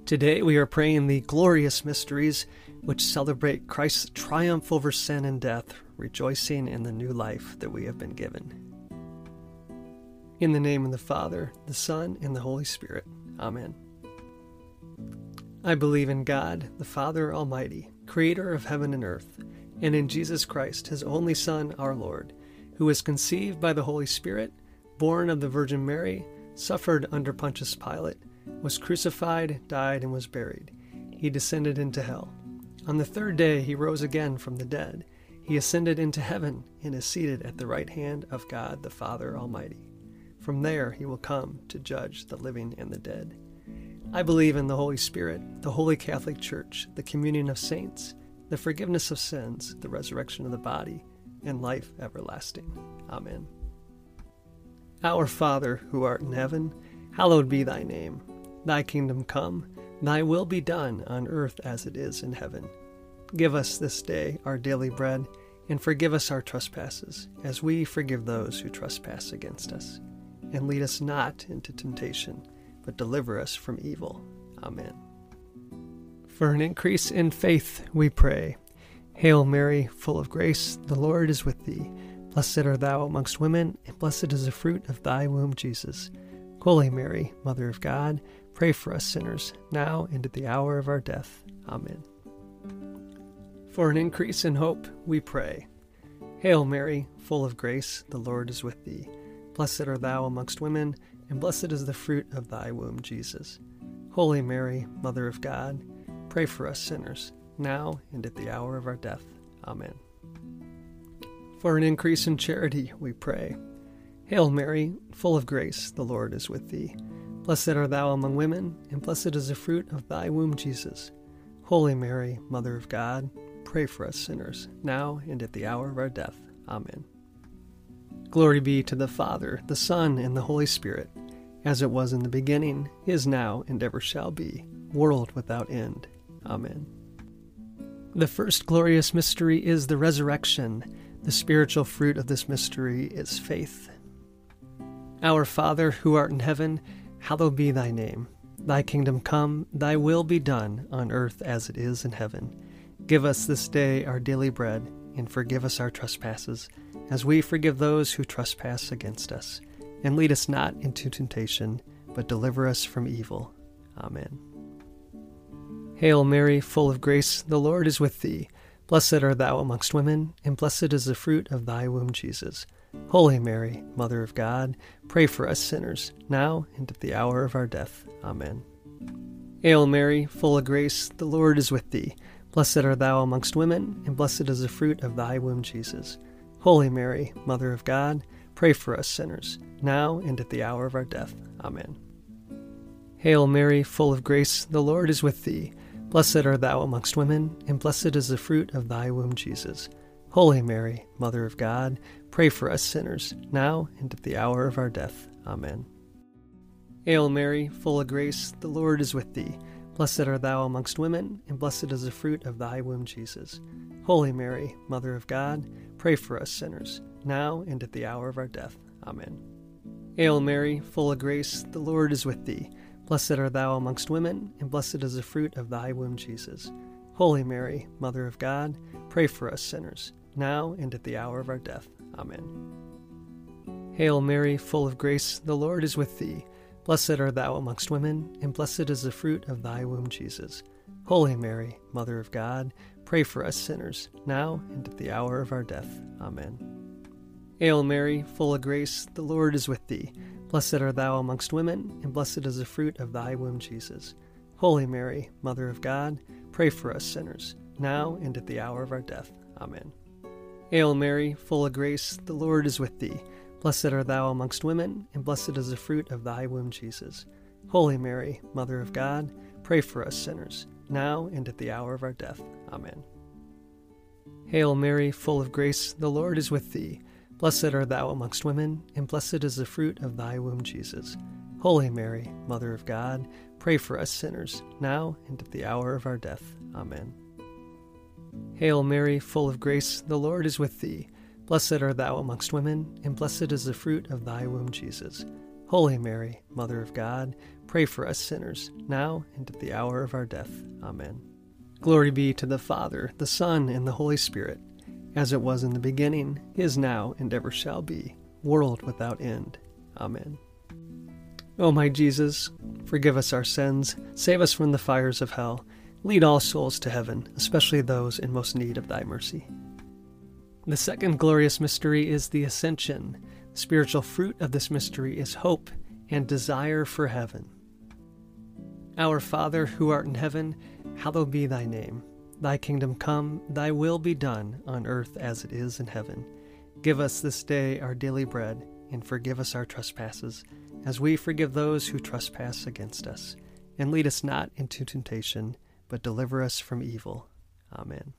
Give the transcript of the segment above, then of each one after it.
Today we are praying the glorious mysteries which celebrate Christ's triumph over sin and death, rejoicing in the new life that we have been given. In the name of the Father, the Son, and the Holy Spirit. Amen. I believe in God, the Father Almighty, creator of heaven and earth, and in Jesus Christ, his only Son, our Lord, who was conceived by the Holy Spirit, born of the Virgin Mary, suffered under Pontius Pilate, was crucified, died, and was buried. He descended into hell. On the third day he rose again from the dead. He ascended into heaven and is seated at the right hand of God the Father Almighty. From there he will come to judge the living and the dead. I believe in the Holy Spirit, the Holy Catholic Church, the communion of saints, the forgiveness of sins, the resurrection of the body, and life everlasting. Amen. Our Father, who art in heaven, hallowed be thy name. Thy kingdom come, thy will be done on earth as it is in heaven. Give us this day our daily bread, and forgive us our trespasses, as we forgive those who trespass against us. And lead us not into temptation, but deliver us from evil. Amen. For an increase in faith, we pray. Hail Mary, full of grace, the Lord is with thee. Blessed art thou amongst women, and blessed is the fruit of thy womb, Jesus. Holy Mary, Mother of God, pray for us sinners, now and at the hour of our death. Amen. For an increase in hope, we pray. Hail Mary, full of grace, the Lord is with thee. Blessed art thou amongst women, and blessed is the fruit of thy womb, Jesus. Holy Mary, Mother of God, pray for us sinners, now and at the hour of our death. Amen. For an increase in charity, we pray. Hail Mary, full of grace, the Lord is with thee. Blessed art thou among women, and blessed is the fruit of thy womb, Jesus. Holy Mary, Mother of God, pray for us sinners, now and at the hour of our death. Amen. Glory be to the Father, the Son, and the Holy Spirit, as it was in the beginning, is now, and ever shall be, world without end. Amen. The first glorious mystery is the resurrection. The spiritual fruit of this mystery is faith. Our Father, who art in heaven, hallowed be thy name. Thy kingdom come, thy will be done, on earth as it is in heaven. Give us this day our daily bread, and forgive us our trespasses, as we forgive those who trespass against us. And lead us not into temptation, but deliver us from evil. Amen. Hail Mary, full of grace, the Lord is with thee. Blessed art thou amongst women, and blessed is the fruit of thy womb, Jesus. Holy Mary, Mother of God, pray for us sinners, now and at the hour of our death. Amen. Hail Mary, full of grace, the Lord is with thee. Blessed art thou amongst women, and blessed is the fruit of thy womb, Jesus. Holy Mary, Mother of God, pray for us sinners, now and at the hour of our death. Amen. Hail Mary, full of grace, the Lord is with thee. Blessed art thou amongst women, and blessed is the fruit of thy womb, Jesus. Holy Mary, Mother of God, pray for us sinners, now and at the hour of our death. Amen. Hail Mary, full of grace, the Lord is with thee. Blessed art thou amongst women, and blessed is the fruit of thy womb, Jesus. Holy Mary, Mother of God, pray for us sinners, now and at the hour of our death. Amen. Hail Mary, full of grace, the Lord is with thee. Blessed art thou amongst women, and blessed is the fruit of thy womb, Jesus. Holy Mary, Mother of God, pray for us sinners, now and at the hour of our death. Amen. Hail Mary, full of grace, the Lord is with thee. Blessed art thou amongst women, and blessed is the fruit of thy womb, Jesus. Holy Mary, Mother of God, pray for us sinners, now and at the hour of our death. Amen. Hail Mary, full of grace, the Lord is with thee. Blessed art thou amongst women, and blessed is the fruit of thy womb, Jesus. Holy Mary, Mother of God, pray for us sinners, now and at the hour of our death. Amen. Hail Mary, full of grace, the Lord is with thee. Blessed art thou amongst women, and blessed is the fruit of thy womb, Jesus. Holy Mary, Mother of God, pray for us sinners, now and at the hour of our death. Amen. Hail Mary, full of grace, the Lord is with thee. Blessed art thou amongst women, and blessed is the fruit of thy womb, Jesus. Holy Mary, Mother of God, pray for us sinners, now and at the hour of our death. Amen. Hail Mary, full of grace, the Lord is with thee. Blessed art thou amongst women, and blessed is the fruit of thy womb, Jesus. Holy Mary, Mother of God, pray for us sinners, now and at the hour of our death. Amen. Glory be to the Father, the Son, and the Holy Spirit, as it was in the beginning, is now, and ever shall be, world without end. Amen. O my Jesus, forgive us our sins, save us from the fires of hell, lead all souls to heaven, especially those in most need of thy mercy. The second glorious mystery is the Ascension. The spiritual fruit of this mystery is hope and desire for heaven. Our Father, who art in heaven, hallowed be thy name. Thy kingdom come, thy will be done, on earth as it is in heaven. Give us this day our daily bread, and forgive us our trespasses, as we forgive those who trespass against us. And lead us not into temptation, but deliver us from evil. Amen.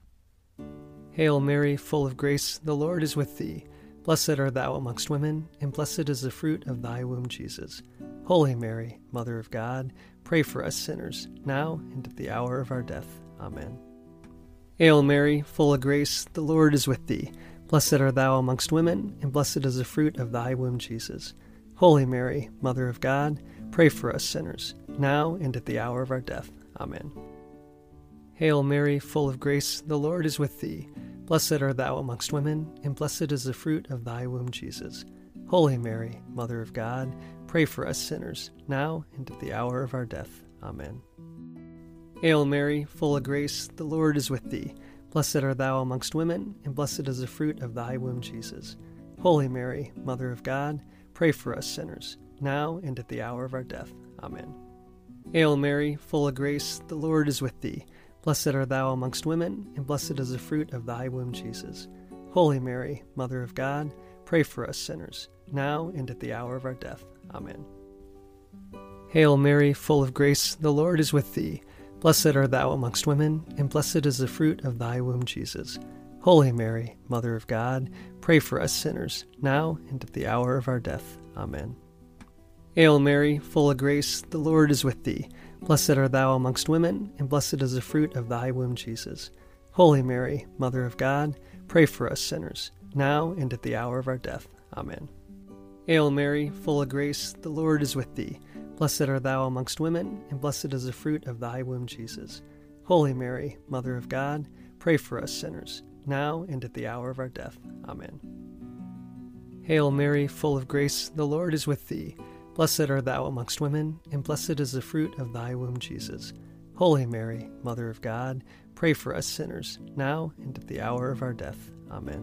Hail Mary, full of grace, the Lord is with thee. Blessed art thou amongst women, and blessed is the fruit of thy womb, Jesus. Holy Mary, Mother of God, pray for us sinners, now and at the hour of our death. Amen. Hail Mary, full of grace, the Lord is with thee. Blessed art thou amongst women, and blessed is the fruit of thy womb, Jesus. Holy Mary, Mother of God, pray for us sinners, now and at the hour of our death. Amen. Hail Mary, full of grace, the Lord is with thee. Blessed art thou amongst women, and blessed is the fruit of thy womb, Jesus. Holy Mary, Mother of God, pray for us sinners, now and at the hour of our death. Amen. Hail Mary, full of grace, the Lord is with thee. Blessed art thou amongst women, and blessed is the fruit of thy womb, Jesus. Holy Mary, Mother of God, pray for us sinners, now and at the hour of our death. Amen. Hail Mary, full of grace, the Lord is with thee. Blessed art thou amongst women, and blessed is the fruit of thy womb, Jesus. Holy Mary, Mother of God, pray for us sinners, now and at the hour of our death. Amen. Hail Mary, full of grace, the Lord is with thee. Blessed art thou amongst women, and blessed is the fruit of thy womb, Jesus. Holy Mary, Mother of God, pray for us sinners, now and at the hour of our death. Amen. Hail Mary, full of grace, the Lord is with thee. Blessed art thou amongst women, and blessed is the fruit of thy womb, Jesus. Holy Mary, Mother of God, pray for us sinners, now and at the hour of our death. Amen. Hail Mary, full of grace, the Lord is with thee. Blessed art thou amongst women, and blessed is the fruit of thy womb, Jesus. Holy Mary, Mother of God, pray for us sinners, now and at the hour of our death. Amen. Hail Mary, full of grace, the Lord is with thee. Blessed art thou amongst women, and blessed is the fruit of thy womb, Jesus. Holy Mary, Mother of God, pray for us sinners, now and at the hour of our death. Amen.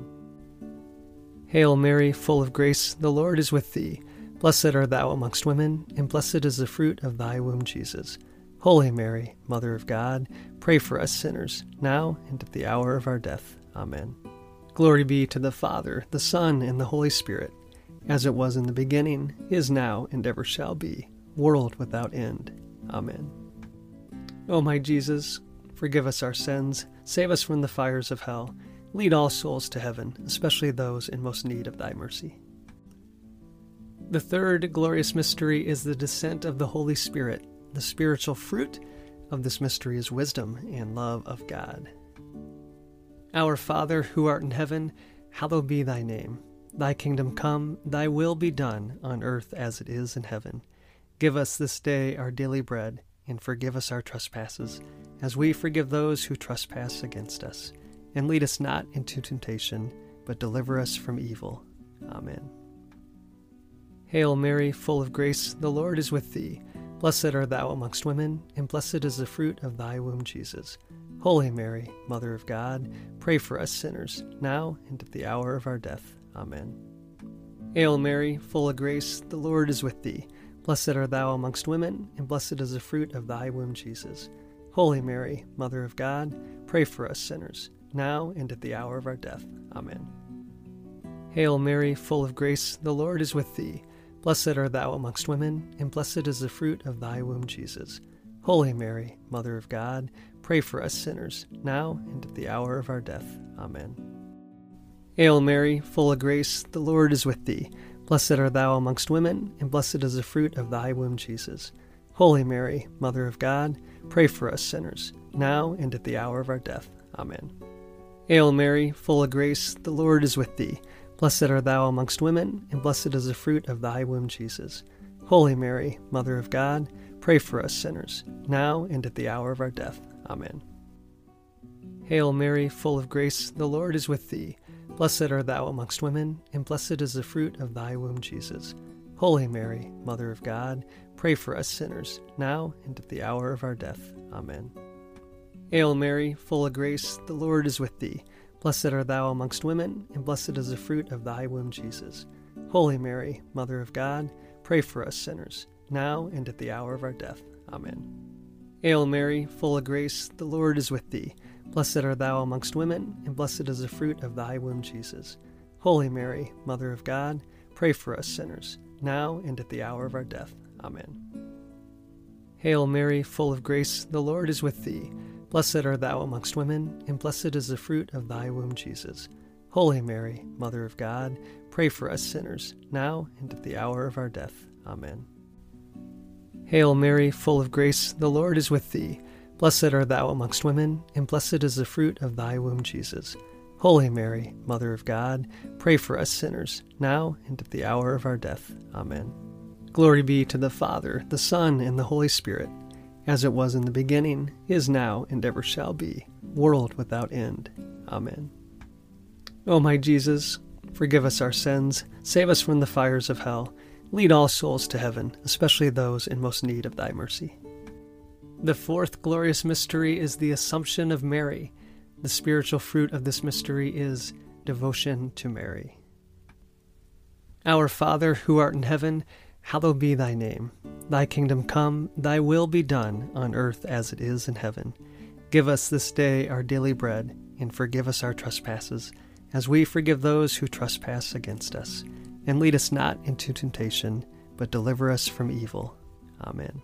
Hail Mary, full of grace, the Lord is with thee. Blessed art thou amongst women, and blessed is the fruit of thy womb, Jesus. Holy Mary, Mother of God, pray for us sinners, now and at the hour of our death. Amen. Glory be to the Father, the Son, and the Holy Spirit, as it was in the beginning, is now, and ever shall be, world without end. Amen. O my Jesus, forgive us our sins, save us from the fires of hell, lead all souls to heaven, especially those in most need of thy mercy. The third glorious mystery is the descent of the Holy Spirit. The spiritual fruit of this mystery is wisdom and love of God. Our Father, who art in heaven, hallowed be thy name. Thy kingdom come, thy will be done, on earth as it is in heaven. Give us this day our daily bread, and forgive us our trespasses, as we forgive those who trespass against us. And lead us not into temptation, but deliver us from evil. Amen. Hail Mary, full of grace, the Lord is with thee. Blessed art thou amongst women, and blessed is the fruit of thy womb, Jesus. Holy Mary, Mother of God, pray for us sinners, now and at the hour of our death. Amen. Hail Mary, full of grace, the Lord is with thee. Blessed art thou amongst women, and blessed is the fruit of thy womb, Jesus. Holy Mary, Mother of God, pray for us sinners, now and at the hour of our death. Amen. Hail Mary, full of grace, the Lord is with thee. Blessed art thou amongst women, and blessed is the fruit of thy womb, Jesus. Holy Mary, Mother of God, pray for us sinners, now and at the hour of our death. Amen. Hail Mary, full of grace, the Lord is with thee. Blessed art thou amongst women, and blessed is the fruit of thy womb, Jesus. Holy Mary, Mother of God, pray for us sinners, now and at the hour of our death. Amen. Hail Mary, full of grace, the Lord is with thee. Blessed art thou amongst women, and blessed is the fruit of thy womb, Jesus. Holy Mary, Mother of God, pray for us sinners, now and at the hour of our death. Amen. Hail Mary, full of grace, the Lord is with thee. Blessed art thou amongst women, and blessed is the fruit of thy womb, Jesus. Holy Mary, Mother of God, pray for us sinners, now and at the hour of our death. Amen. Hail Mary, full of grace, the Lord is with thee. Blessed art thou amongst women, and blessed is the fruit of thy womb, Jesus. Holy Mary, Mother of God, pray for us sinners, now and at the hour of our death. Amen. Hail Mary, full of grace, the Lord is with thee. Blessed art thou amongst women, and blessed is the fruit of thy womb, Jesus. Holy Mary, Mother of God, pray for us sinners, now and at the hour of our death. Amen. Hail Mary, full of grace, the Lord is with thee. Blessed art thou amongst women, and blessed is the fruit of thy womb, Jesus. Holy Mary, Mother of God, pray for us sinners, now and at the hour of our death. Amen. Hail Mary, full of grace, the Lord is with thee. Blessed art thou amongst women, and blessed is the fruit of thy womb, Jesus. Holy Mary, Mother of God, pray for us sinners, now and at the hour of our death. Amen. Glory be to the Father, the Son, and the Holy Spirit, as it was in the beginning, is now, and ever shall be, world without end. Amen. O my Jesus, forgive us our sins, save us from the fires of hell, lead all souls to heaven, especially those in most need of thy mercy. The fourth glorious mystery is the Assumption of Mary. The spiritual fruit of this mystery is devotion to Mary. Our Father, who art in heaven, hallowed be thy name. Thy kingdom come, thy will be done, on earth as it is in heaven. Give us this day our daily bread, and forgive us our trespasses, as we forgive those who trespass against us. And lead us not into temptation, but deliver us from evil. Amen.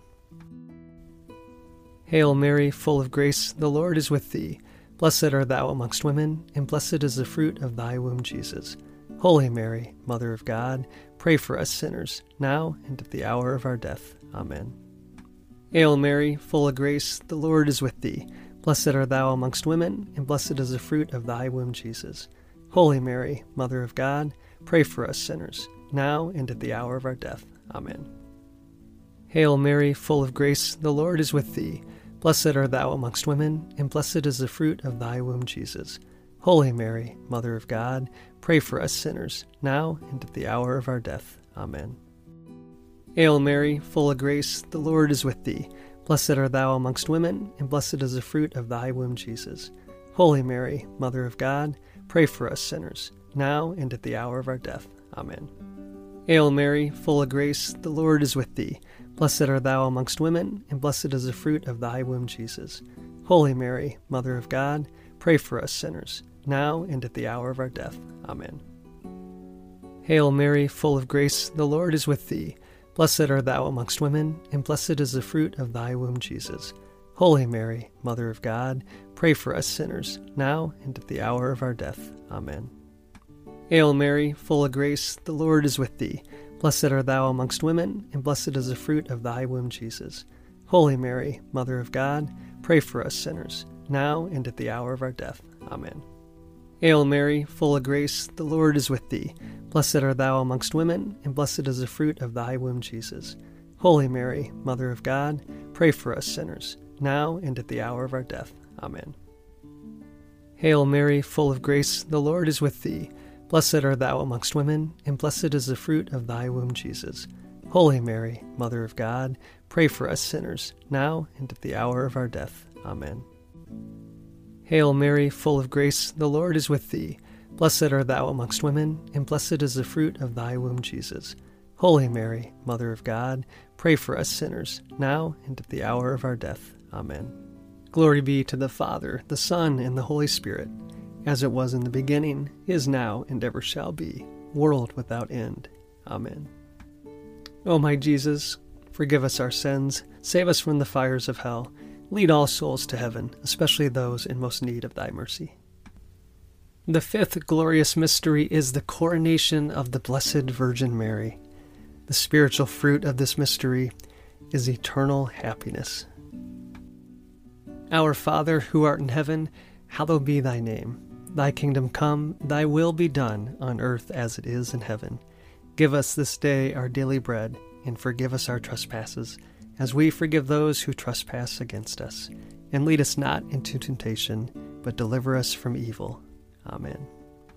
Hail Mary, full of grace, the Lord is with thee. Blessed art thou amongst women, and blessed is the fruit of thy womb, Jesus. Holy Mary, Mother of God, pray for us sinners, now and at the hour of our death. Amen. Hail Mary, full of grace, the Lord is with thee. Blessed art thou amongst women, and blessed is the fruit of thy womb, Jesus. Holy Mary, Mother of God, pray for us sinners, now and at the hour of our death. Amen. Hail Mary, full of grace, the Lord is with thee. Blessed art thou amongst women, and blessed is the fruit of thy womb, Jesus. Holy Mary, Mother of God, pray for us sinners, now and at the hour of our death. Amen. Hail Mary, full of grace, the Lord is with thee. Blessed art thou amongst women, and blessed is the fruit of thy womb, Jesus. Holy Mary, Mother of God, pray for us sinners, now and at the hour of our death. Amen. Hail Mary, full of grace, the Lord is with thee. Blessed art thou amongst women, and blessed is the fruit of thy womb, Jesus. Holy Mary, Mother of God, pray for us sinners, now and at the hour of our death. Amen. Hail Mary, full of grace, the Lord is with thee. Blessed art thou amongst women, and blessed is the fruit of thy womb, Jesus. Holy Mary, Mother of God, pray for us sinners, now and at the hour of our death. Amen. Hail Mary, full of grace, the Lord is with thee. Blessed art thou amongst women, and blessed is the fruit of thy womb, Jesus. Holy Mary, Mother of God, pray for us sinners, now and at the hour of our death. Amen. Hail Mary, full of grace, the Lord is with thee. Blessed art thou amongst women, and blessed is the fruit of thy womb, Jesus. Holy Mary, Mother of God, pray for us sinners, now and at the hour of our death. Amen. Hail Mary, full of grace, the Lord is with thee. Blessed art thou amongst women, and blessed is the fruit of thy womb, Jesus. Holy Mary, Mother of God, pray for us sinners, now and at the hour of our death. Amen. Hail Mary, full of grace, the Lord is with thee. Blessed art thou amongst women, and blessed is the fruit of thy womb, Jesus. Holy Mary, Mother of God, pray for us sinners, now and at the hour of our death. Amen. Glory be to the Father, the Son, and the Holy Spirit, as it was in the beginning, is now, and ever shall be, world without end. Amen. O my Jesus, forgive us our sins, save us from the fires of hell, lead all souls to heaven, especially those in most need of thy mercy. The fifth glorious mystery is the coronation of the Blessed Virgin Mary. The spiritual fruit of this mystery is eternal happiness. Our Father, who art in heaven, hallowed be thy name. thy kingdom come, thy will be done on earth as it is in heaven. Give us this day our daily bread, and forgive us our trespasses, as we forgive those who trespass against us. And lead us not into temptation, but deliver us from evil. Amen.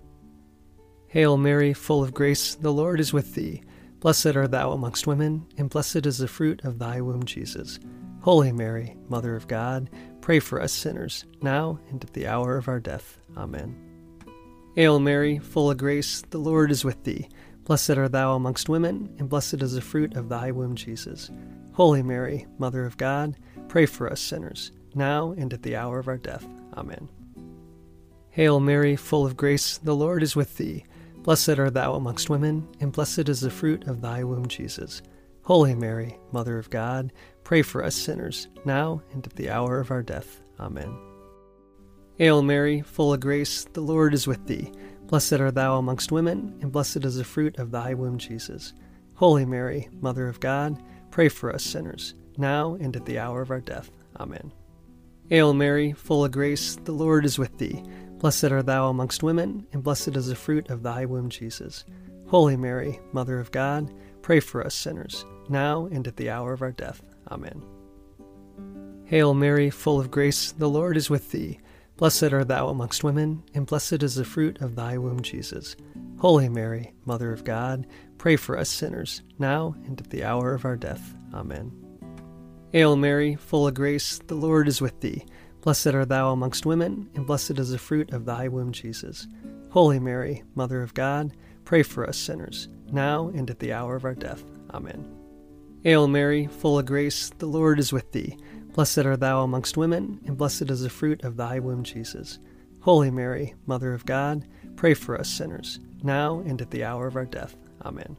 Hail Mary, full of grace, the Lord is with thee. Blessed art thou amongst women, and blessed is the fruit of thy womb, Jesus. Holy Mary, Mother of God, pray for us sinners, now and at the hour of our death. Amen. Hail Mary, full of grace, the Lord is with thee. Blessed art thou amongst women, and blessed is the fruit of thy womb, Jesus. Holy Mary, Mother of God, pray for us sinners, now and at the hour of our death. Amen. Hail Mary, full of grace, the Lord is with thee. Blessed art thou amongst women, and blessed is the fruit of thy womb, Jesus. Holy Mary, Mother of God, pray for us sinners, now and at the hour of our death. Amen. Hail Mary, full of grace, the Lord is with thee. Blessed art thou amongst women, and blessed is the fruit of thy womb, Jesus. Holy Mary, Mother of God, pray for us sinners, now and at the hour of our death. Amen. Hail Mary, full of grace, the Lord is with thee. Blessed art thou amongst women, and blessed is the fruit of thy womb, Jesus. Holy Mary, Mother of God, pray for us sinners, now and at the hour of our death. Amen. Hail Mary, full of grace, the Lord is with thee. Blessed art thou amongst women, and blessed is the fruit of thy womb, Jesus. Holy Mary, Mother of God, pray for us sinners, now and at the hour of our death. Amen. Hail Mary, full of grace, the Lord is with thee. Blessed art thou amongst women, and blessed is the fruit of thy womb, Jesus. Holy Mary, Mother of God, pray for us sinners, now and at the hour of our death. Amen. Hail Mary, full of grace, the Lord is with thee. Blessed art thou amongst women, and blessed is the fruit of thy womb, Jesus. Holy Mary, Mother of God, pray for us sinners, now and at the hour of our death. Amen.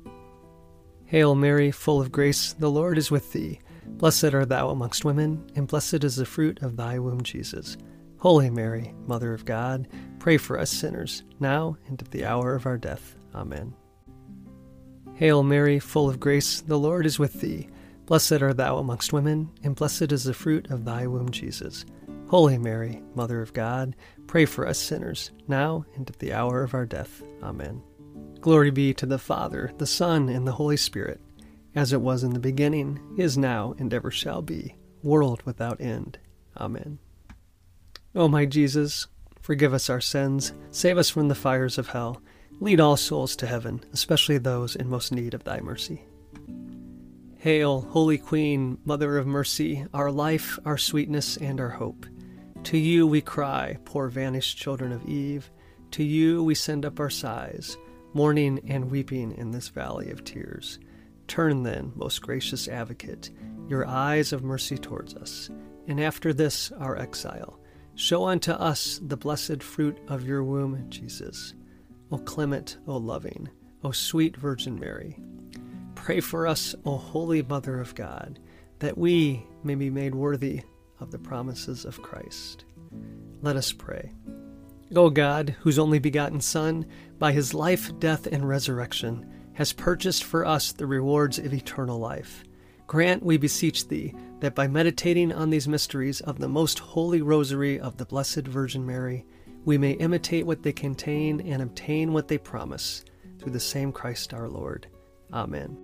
Hail Mary, full of grace, the Lord is with thee. Blessed art thou amongst women, and blessed is the fruit of thy womb, Jesus. Holy Mary, Mother of God, pray for us sinners, now and at the hour of our death. Amen. Hail Mary, full of grace, the Lord is with thee. Blessed art thou amongst women, and blessed is the fruit of thy womb, Jesus. Holy Mary, Mother of God, pray for us sinners, now and at the hour of our death. Amen. Glory be to the Father, the Son, and the Holy Spirit, as it was in the beginning, is now, and ever shall be, world without end. Amen. O my Jesus, forgive us our sins, save us from the fires of hell, lead all souls to heaven, especially those in most need of thy mercy. Hail, Holy Queen, Mother of Mercy, our life, our sweetness, and our hope. To you we cry, poor vanished children of Eve. To you we send up our sighs, mourning and weeping in this valley of tears. Turn then, most gracious Advocate, your eyes of mercy towards us, and after this our exile, show unto us the blessed fruit of your womb, Jesus. O clement, O loving, O sweet Virgin Mary, pray for us, O Holy Mother of God, that we may be made worthy of the promises of Christ. Let us pray. O God, whose only begotten Son, by his life, death, and resurrection, has purchased for us the rewards of eternal life, grant, we beseech thee, that by meditating on these mysteries of the most holy rosary of the Blessed Virgin Mary, we may imitate what they contain and obtain what they promise, through the same Christ our Lord. Amen.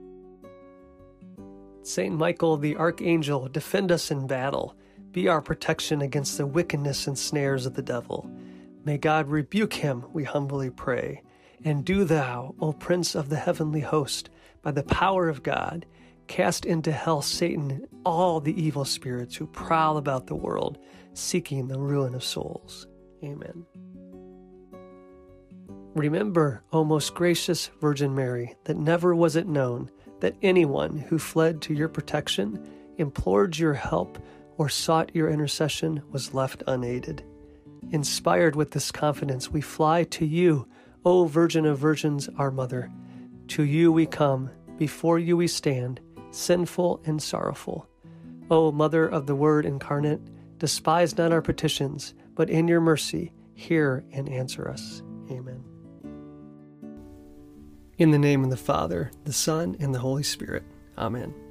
Saint Michael the Archangel, defend us in battle. Be our protection against the wickedness and snares of the devil. May God rebuke him, we humbly pray. And do thou, O Prince of the heavenly host, by the power of God, cast into hell Satan and all the evil spirits who prowl about the world, seeking the ruin of souls. Amen. Remember, O most gracious Virgin Mary, that never was it known that anyone who fled to your protection, implored your help, or sought your intercession was left unaided. Inspired with this confidence, we fly to you, O Virgin of Virgins, our Mother. To you we come, before you we stand, sinful and sorrowful. O Mother of the Word incarnate, despise not our petitions, but in your mercy hear and answer us. Amen. In the name of the Father, the Son, and the Holy Spirit. Amen.